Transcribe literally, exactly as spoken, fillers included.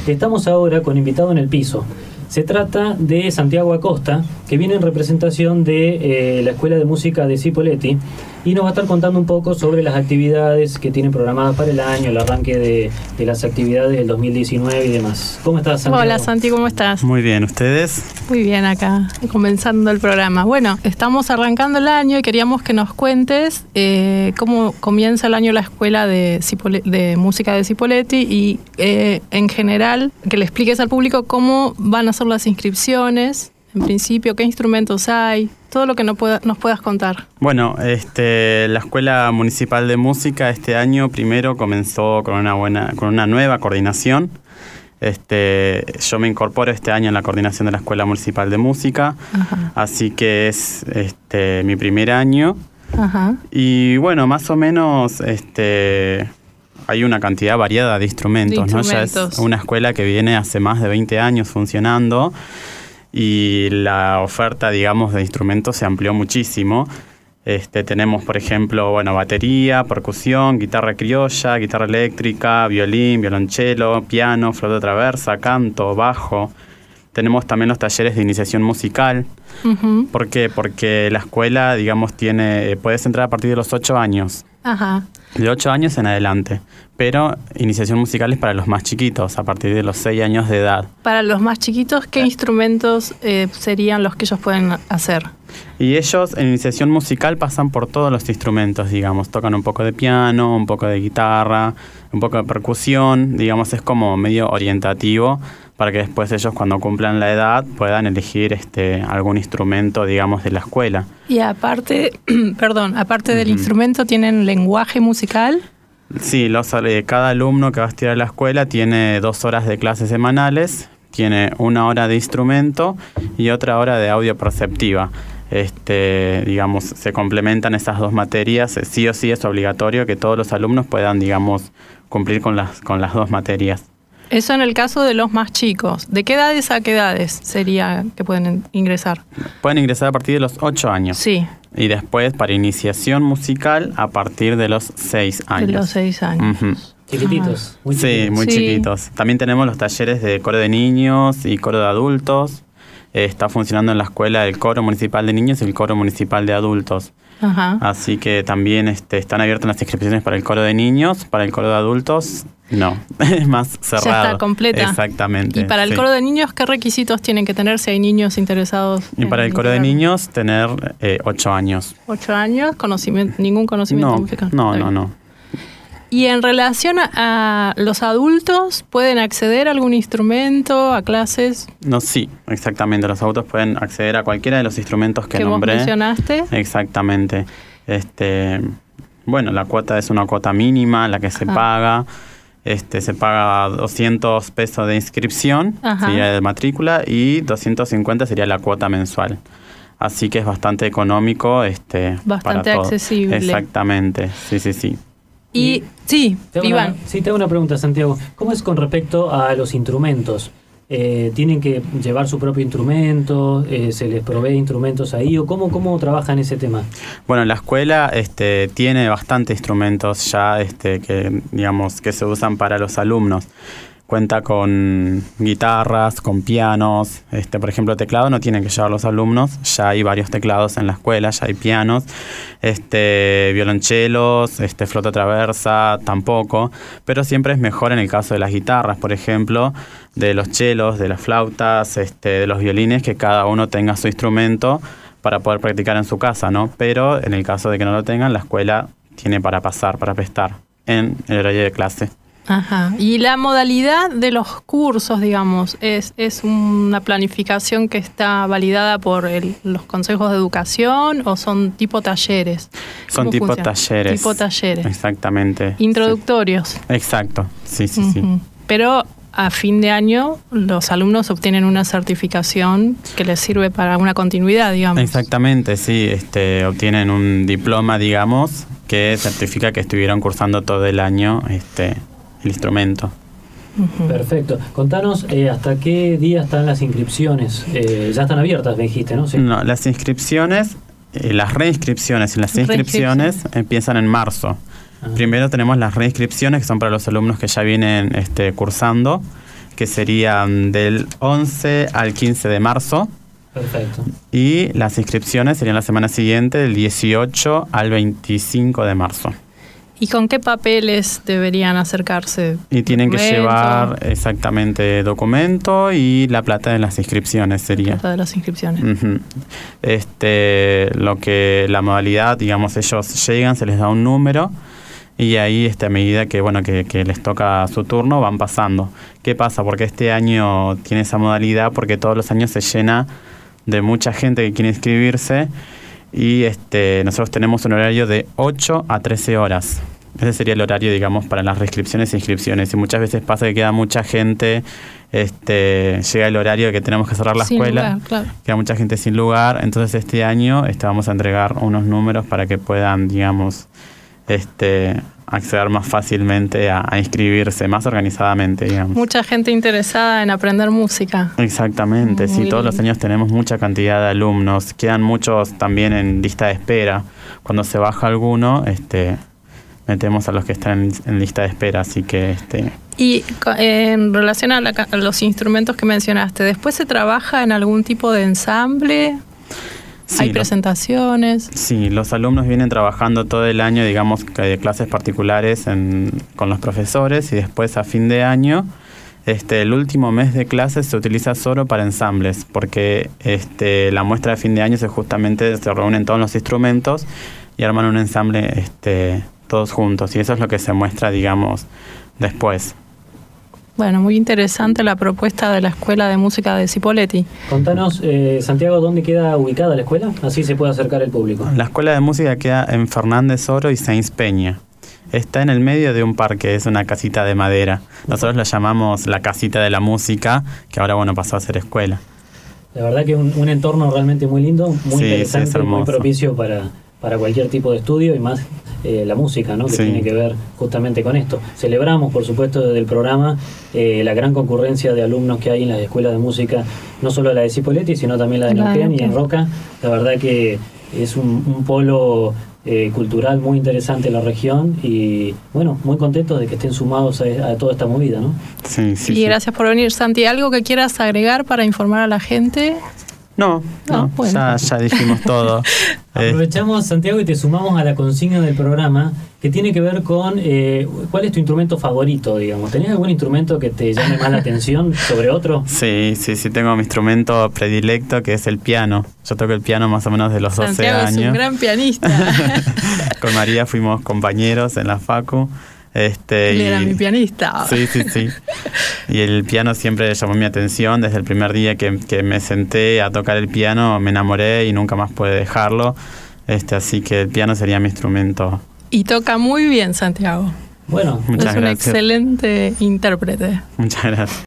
Estamos ahora con invitado en el piso. Se trata de Santiago Acosta, que viene en representación de eh, la Escuela de Música de Cipolletti y nos va a estar contando un poco sobre las actividades que tienen programadas para el año, el arranque de, de las actividades del dos mil diecinueve y demás. ¿Cómo estás, Santiago? Hola, Santi, ¿cómo estás? Muy bien, ¿ustedes? Muy bien, acá, comenzando el programa. Bueno, estamos arrancando el año y queríamos que nos cuentes eh, cómo comienza el año la Escuela de, Cipole- de Música de Cipolletti y, eh, en general, que le expliques al público cómo van a ser las inscripciones, en principio, qué instrumentos hay, todo lo que nos, pueda, nos puedas contar. Bueno, este, la Escuela Municipal de Música este año primero comenzó con una buena, con una nueva coordinación. Este, yo me incorporo este año en la coordinación de la Escuela Municipal de Música, Ajá. así que es este, mi primer año. Ajá. Y bueno, más o menos este, hay una cantidad variada de instrumentos, de instrumentos. ¿no? Ya es una escuela que viene hace más de veinte años funcionando y la oferta, digamos, de instrumentos se amplió muchísimo. Este, tenemos, por ejemplo, bueno, batería, percusión, guitarra criolla, guitarra eléctrica, violín, violonchelo, piano, flauta traversa, canto, bajo. Tenemos también los talleres de iniciación musical. Uh-huh. ¿Por qué? Porque la escuela, digamos, tiene, puedes entrar a partir de los ocho años. Ajá. De ocho años en adelante. Pero iniciación musical es para los más chiquitos, a partir de los seis años de edad. Para los más chiquitos, ¿qué eh. instrumentos eh, serían los que ellos pueden hacer? Y ellos en iniciación musical pasan por todos los instrumentos, digamos. Tocan un poco de piano, un poco de guitarra, un poco de percusión. Digamos, es como medio orientativo para que después ellos, cuando cumplan la edad, puedan elegir este algún instrumento, digamos, de la escuela. Y aparte, perdón, aparte del uh-huh. instrumento, ¿tienen lenguaje musical? Sí, los, eh, cada alumno que va a estudiar a la escuela tiene dos horas de clases semanales, tiene una hora de instrumento y otra hora de audio perceptiva. Este, digamos, se complementan esas dos materias. Sí o sí es obligatorio que todos los alumnos puedan, digamos, cumplir con las, con las dos materias. Eso en el caso de los más chicos. ¿De qué edades a qué edades sería que pueden ingresar? Pueden ingresar a partir de los ocho años. Sí. Y después para iniciación musical a partir de los seis años. De los seis años. Uh-huh. Chiquititos. Muy chiquitos. Sí, muy sí. chiquitos. También tenemos los talleres de coro de niños y coro de adultos. Eh, está funcionando en la escuela el coro municipal de niños y el coro municipal de adultos. Ajá. Así que también este, están abiertas las inscripciones para el coro de niños, para el coro de adultos, no, es más cerrado. Ya está completa. Exactamente. ¿Y para el sí. coro de niños qué requisitos tienen que tener si hay niños interesados? Y para el coro de niños tener eh, ocho años. ¿Ocho años? Conocimiento, ningún conocimiento no, musical. No, no, no. Y en relación a, a los adultos, ¿pueden acceder a algún instrumento, a clases? No, sí, exactamente. Los adultos pueden acceder a cualquiera de los instrumentos que, ¿Que nombré. ¿Que vos mencionaste? Exactamente. Este, bueno, la cuota es una cuota mínima, la que se ah. paga. Este, se paga doscientos pesos de inscripción, Ajá. sería de matrícula, y doscientos cincuenta sería la cuota mensual. Así que es bastante económico. Este, bastante para accesible. Exactamente, sí, sí, sí. Y, sí, te Iván. Una, sí, te hago una pregunta, Santiago. ¿Cómo es con respecto a los instrumentos? Eh, ¿Tienen que llevar su propio instrumento? Eh, ¿Se les provee instrumentos ahí? ¿O cómo, cómo trabajan ese tema? Bueno, la escuela este, tiene bastantes instrumentos ya este, que, digamos, que se usan para los alumnos. Cuenta con guitarras, con pianos. Este, por ejemplo, teclado no tienen que llevar los alumnos. Ya hay varios teclados en la escuela, ya hay pianos. Este, violonchelos, este, flauta traversa, tampoco. Pero siempre es mejor en el caso de las guitarras, por ejemplo, de los chelos, de las flautas, este, de los violines, que cada uno tenga su instrumento para poder practicar en su casa, ¿no? Pero en el caso de que no lo tengan, la escuela tiene para pasar, para prestar en el horario de clase. Ajá. Y la modalidad de los cursos, digamos, es, es una planificación que está validada por el, los consejos de educación o son tipo talleres. Son tipo funciona? talleres. Tipo talleres. Exactamente. Introductorios. Sí. Exacto. Sí, sí, uh-huh. sí. Pero a fin de año los alumnos obtienen una certificación que les sirve para una continuidad, digamos. Exactamente, sí. Este, obtienen un diploma, digamos, que certifica que estuvieron cursando todo el año este el instrumento. Uh-huh. Perfecto. Contanos eh, hasta qué día están las inscripciones. Eh, ya están abiertas, me dijiste, ¿no? Sí. No, las inscripciones, eh, las reinscripciones y las inscripciones empiezan en marzo. Uh-huh. Primero tenemos las reinscripciones, que son para los alumnos que ya vienen este, cursando. que serían del once al quince de marzo. Perfecto. Y las inscripciones serían la semana siguiente, del dieciocho al veinticinco de marzo. ¿Y con qué papeles deberían acercarse? Y tienen que ¿Documento? llevar exactamente documento y la plata de las inscripciones sería. La plata de las inscripciones. Uh-huh. Este, lo que la modalidad, digamos, ellos llegan, se les da un número y ahí este, a medida que bueno que, que les toca su turno van pasando. ¿Qué pasa? Porque este año tiene esa modalidad porque todos los años se llena de mucha gente que quiere inscribirse. Y este, nosotros tenemos un horario de ocho a trece horas. Ese sería el horario, digamos, para las reinscripciones e inscripciones. Y muchas veces pasa que queda mucha gente, este, llega el horario de que tenemos que cerrar la Sin escuela, lugar, claro. Queda mucha gente sin lugar. Entonces este año este, vamos a entregar unos números para que puedan, digamos, este, acceder más fácilmente a, a inscribirse, más organizadamente, digamos. Mucha gente interesada en aprender música. Exactamente, Muy sí, todos lindo. los años tenemos mucha cantidad de alumnos, quedan muchos también en lista de espera. Cuando se baja alguno, este, metemos a los que están en, en lista de espera, así que este. Y co- en relación a, la ca- a los instrumentos que mencionaste, ¿después se trabaja en algún tipo de ensamble? Sí, ¿Hay los- presentaciones? Sí, los alumnos vienen trabajando todo el año, digamos, que de clases particulares en, con los profesores y después a fin de año, este, el último mes de clases se utiliza solo para ensambles, porque este, la muestra de fin de año se justamente se reúnen todos los instrumentos y arman un ensamble este, todos juntos y eso es lo que se muestra, digamos, después. Bueno, muy interesante la propuesta de la Escuela de Música de Cipolletti. Contanos, eh, Santiago, ¿dónde queda ubicada la escuela? Así se puede acercar el público. La escuela de música queda en Fernández Oro y Sáenz Peña. Está en el medio de un parque, es una casita de madera. Nosotros la llamamos la casita de la música, que ahora bueno pasó a ser escuela. La verdad que es un, un entorno realmente muy lindo, muy Sí, interesante, sí, es hermoso. muy propicio para, para cualquier tipo de estudio y más eh, la música, ¿no? Que Sí. tiene que ver justamente con esto. Celebramos, por supuesto, desde el programa eh, la gran concurrencia de alumnos que hay en las escuelas de música, no solo la de Cipolletti, sino también la de La de Neuquén y en Neuquén. Roca. La verdad que es un, un polo eh, cultural muy interesante en la región y, bueno, muy contentos de que estén sumados a, a toda esta movida, ¿no? Sí, sí, y sí. gracias por venir, Santi. ¿Algo que quieras agregar para informar a la gente? No, No, no, bueno. ya, ya dijimos todo. Eh, Aprovechamos, Santiago, y te sumamos a la consigna del programa que tiene que ver con eh, cuál es tu instrumento favorito, digamos. ¿Tenés algún instrumento que te llame más la atención sobre otro? sí, sí, sí, tengo mi instrumento predilecto que es el piano. Yo toco el piano más o menos de los doce Santiago es un años. gran pianista. Con María fuimos compañeros en la facu. Este, Él y- era mi pianista. Sí, sí, sí. Y el piano siempre llamó mi atención. Desde el primer día que, que me senté a tocar el piano me enamoré y nunca más pude dejarlo. Este, así que el piano sería mi instrumento. Y toca muy bien, Santiago. Bueno, Muchas es un gracias. excelente intérprete. Muchas gracias.